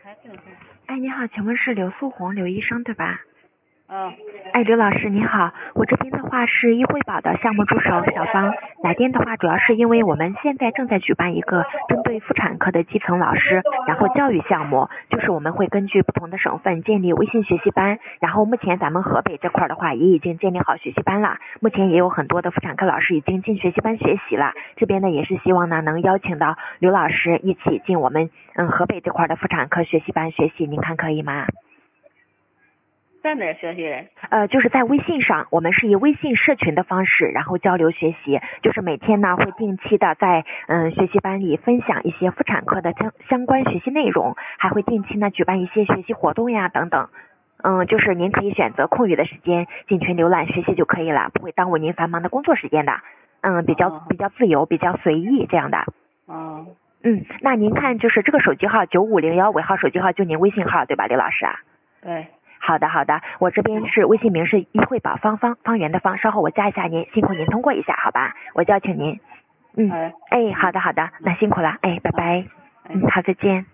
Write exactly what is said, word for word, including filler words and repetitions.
哎，你好，请问是刘素红刘医生对吧？ 嗯。 哎，刘老师你好，我这边的话是医惠宝的项目助手小芳，来电的话主要是因为我们现在正在举办一个针对妇产科的基层老师然后教育项目，就是我们会根据不同的省份建立微信学习班，然后目前咱们河北这块的话也已经建立好学习班了，目前也有很多的妇产科老师已经进学习班学习了，这边呢也是希望呢能邀请到刘老师一起进我们嗯河北这块的妇产科学习班学习，您看可以吗？ 在哪儿学习？ 呃，就是在微信上，我们是以微信社群的方式，然后交流学习，就是每天呢会定期的在嗯学习班里分享一些妇产科的相相关学习内容，还会定期呢举办一些学习活动呀等等。嗯，就是您可以选择空余的时间进群浏览学习就可以了，不会耽误您繁忙的工作时间的。嗯，比较比较自由，比较随意这样的。 哦。 嗯，那您看就是这个手机号九五零幺尾号手机号就您微信号对吧，刘老师啊？ 对。 好的好的，我这边是微信名是医惠宝方方方圆的方，稍后我加一下您，辛苦您通过一下好吧，我叫请您。嗯，哎，好的好的，那辛苦了，哎，拜拜。嗯，好，再见。